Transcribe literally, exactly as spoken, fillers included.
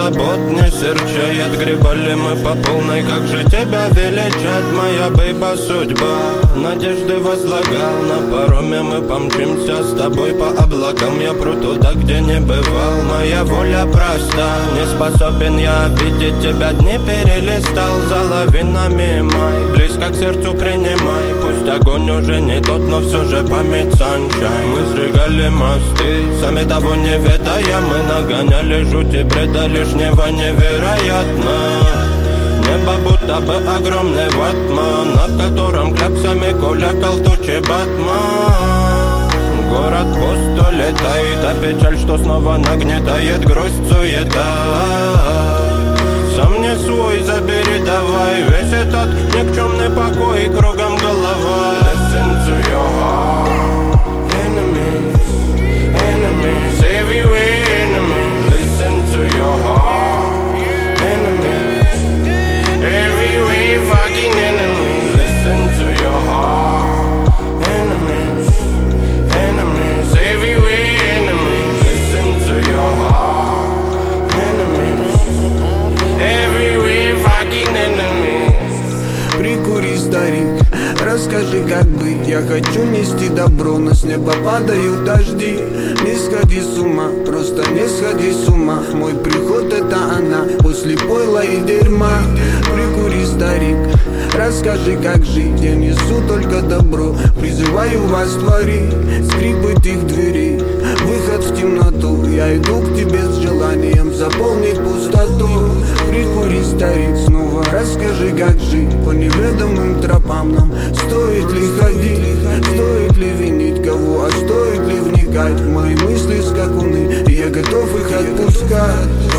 забот не серчает. Гребали мы по полной, как же тебя величать, моя бейба судьба. Надежды возлагал, на пароме мы помчимся с тобой по облакам. Я пру туда, где не бывал, моя воля проста. Не способен я видеть тебя, дни перелистал за лавинами май. Близко к сердцу принимай, пусть огонь уже не тот, но все же память sunshine. Мы сжигали мосты, сами того не ведая, мы нагоняли жути бреда лишнего невероятно. Небо будто бы огромный ватман, над которым кляксами кулякал тучи Батман. Город пусто летает, а печаль, что снова нагнетает грусть, суета. Сам не свой, забери давай весь этот никчемный покой, кругом голова. Listen to your heart. Enemies, enemies, everywhere enemies. Listen to your heart. Enemies, everywhere fucking enemies. Listen to your heart. Enemies, enemies, everywhere enemies. Listen to your heart. Enemies, everywhere fucking enemies. Прикури, старик, расскажи, как быть. Я хочу нести добро, но с неба падают дожди. Не сходи с ума, просто не сходи с ума. Мой приход это она, после пойла и дерьма. Прикури, старик, расскажи, как жить. Я несу только добро, призываю вас творить. Скрипы их дверей, выход в темноту. Я иду к тебе с желанием заполнить пустоту. Прикури, старик, снова расскажи, как жить. По неведомым тропам нам стоит ли ходить? Стоит ли винить кого, а стоит ли вникать в мои мысли скакуны? Я готов их отпускать.